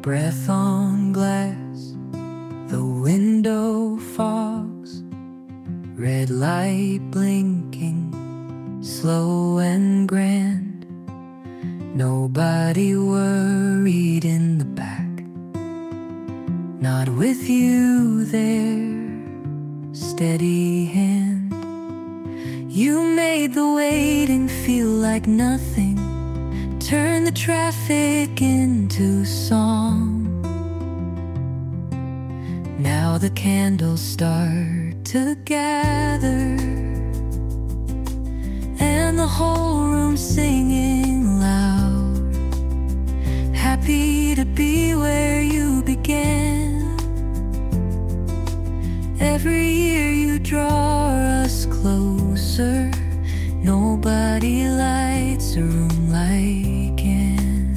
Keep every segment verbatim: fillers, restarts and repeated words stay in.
breath on glass, the window fogs, red light blinking, slow and grand. Nobody worried in the back, not with you there, steady hand. You made the waiting feel like nothing, turn the traffic into song. Now the candles start to gather, and the whole room singing loud, happy to be where you began. Every year you draw us closer, nobody lights a room like Anne.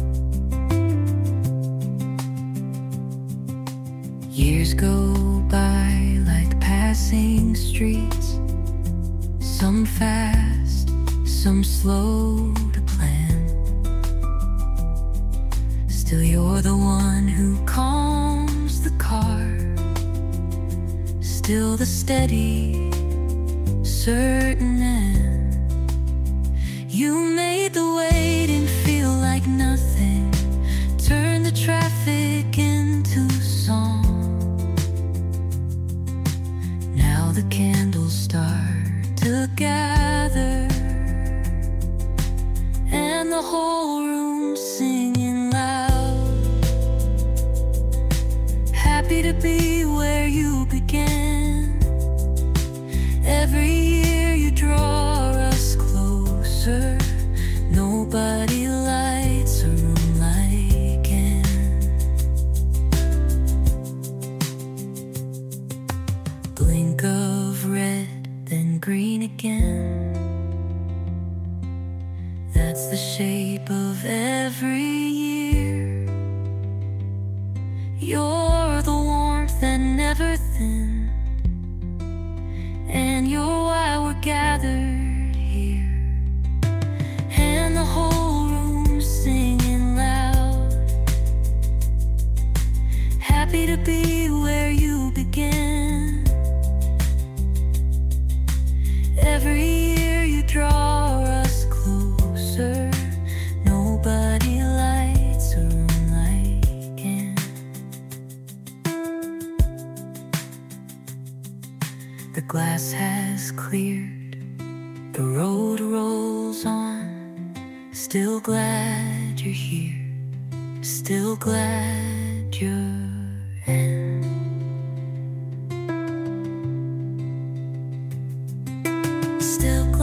Years go by like passing streets, some fast, some slow to plan. Still you're the one who calms the car, still the steady, certain end. You made the waiting feel like nothing, turn the traffic into song. Now the candles start to gather, and the whole room singing loud, happy to be where you began. Every year you draw us closer, nobody lights a room like Anne. Blink of red, then green again. That's the shape of every year. You're the warmth that never thins, and you're why we're gathered here. And the whole room singing loud, happy to be where you began. Every year you draw us closer, nobody lights a room like Anne. The glass has cleared, the road rolls on. Still glad you're here, still glad you're in. Still